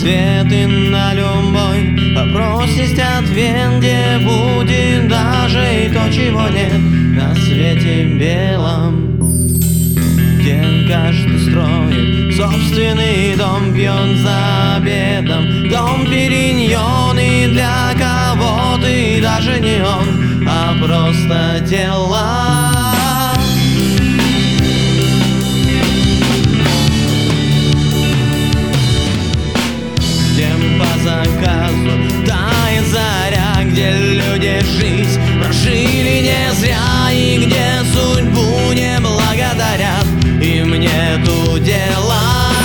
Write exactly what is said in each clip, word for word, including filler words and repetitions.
Ответы на любой вопрос есть ответ, где будет даже и то, чего нет на свете белом, где каждый строит собственный дом, пьет за обедом дом периньон, и для кого ты даже не он, а просто дела. По заказу тает заря, где люди жизнь прожили не зря, и где судьбу не благодарят, им нету дела.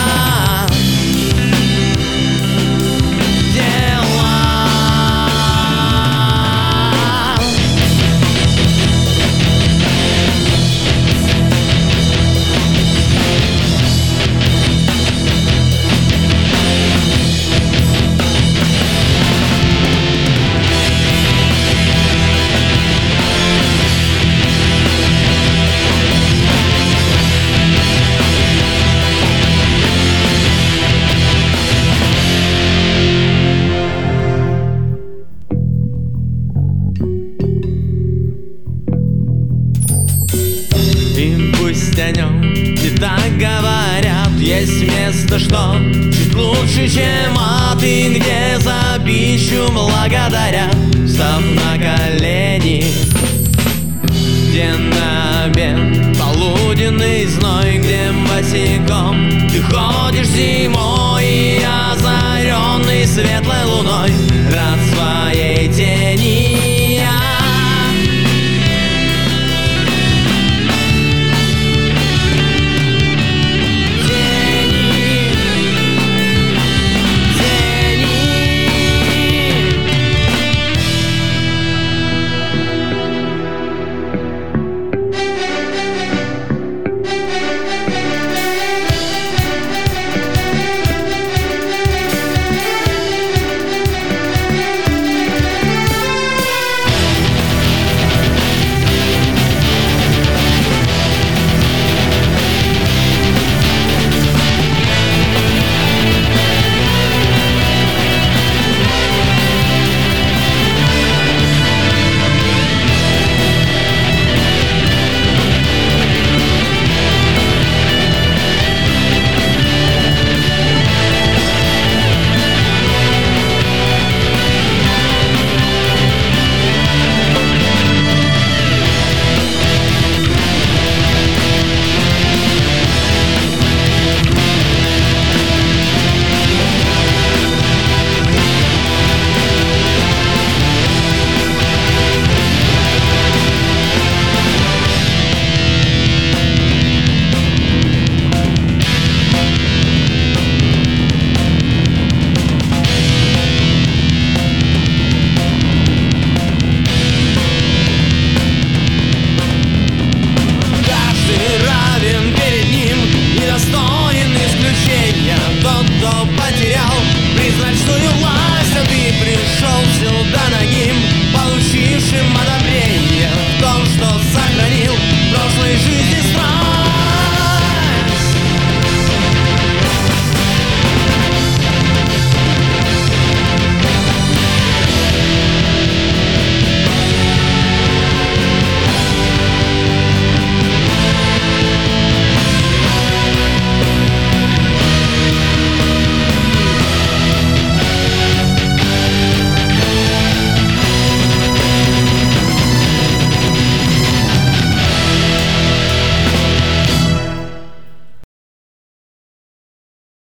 И пусть о нем не так говорят, есть место, что чуть лучше, чем ад, и где за пищу благодарят, встав на колени